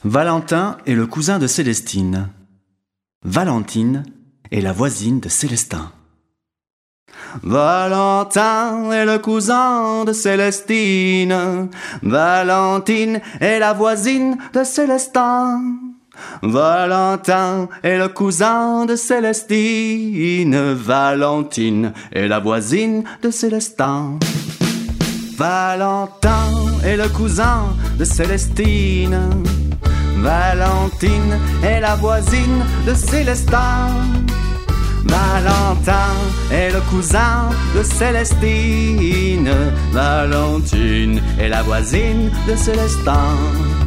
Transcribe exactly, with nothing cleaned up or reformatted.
Valentin est le cousin de Célestine. Valentine est la voisine de Célestin. Valentin est le cousin de Célestine. Valentine est la voisine de Célestin. Valentin est le cousin de Célestine. Valentine est la voisine de Célestin. Valentin est le cousin de Célestine. Valentine est la voisine de Célestin. Valentin est le cousin de Célestine. Valentine est la voisine de Célestin.